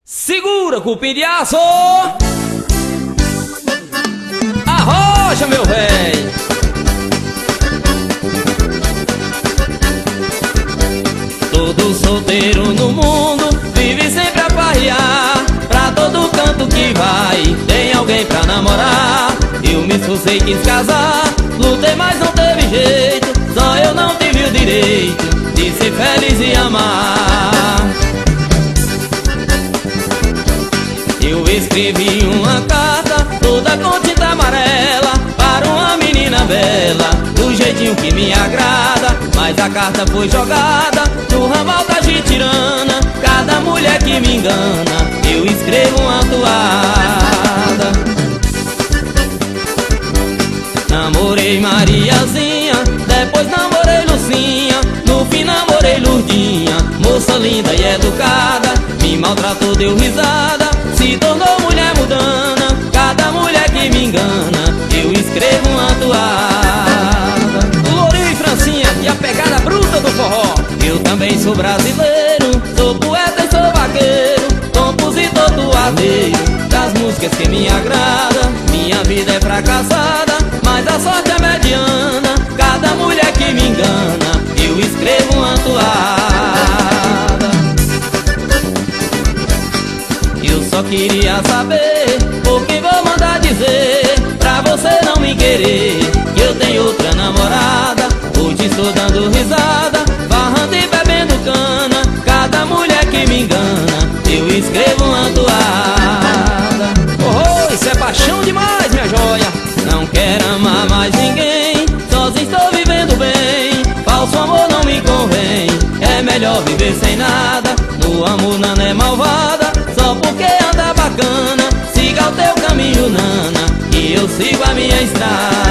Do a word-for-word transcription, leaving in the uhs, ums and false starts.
Segura, cupim de aço! Arrocha, meu véi! Todo solteiro no mundo vive sempre a farrear. Pra todo canto que vai tem alguém pra namorar. Eu me esforcei, quis casar, lutei, mas não teve jeito. Só eu não tive o direito de ser feliz e amar. Eu escrevi uma carta toda com tinta amarela para uma menina bela, do jeitinho que me agrada. Mas a carta foi jogada no ramal da jitirana. Cada mulher que me engana, eu escrevo uma toada. Namorei Mariazinha, depois namorei Lucinha, no fim namorei Lurdinha, moça linda e educada. Me maltratou, deu risada, se tornou mulher mudana. Cada mulher que me engana, eu escrevo uma toada. Lourinho e Francinha e a pegada bruta do forró. Eu também sou brasileiro, sou poeta e sou vaqueiro, compositor toadeiro das músicas que me agradam. Minha vida é fracassada, mas a sorte é mediana. Cada mulher que me engana, eu escrevo uma toada. Eu só queria saber, por que vou mandar dizer pra você não me querer, que eu tenho outra namorada. Hoje estou dando risada, farrando e bebendo cana. Cada mulher que me engana, eu escrevo uma toada. Oh, isso é paixão demais, minha joia. Não quero amar mais ninguém, sozinho estou vivendo bem. Falso amor não me convém, é melhor viver sem nada. No amor Nana é malvada, só porque anda bacana. Siga o teu caminho, Nana, e eu sigo a minha estrada.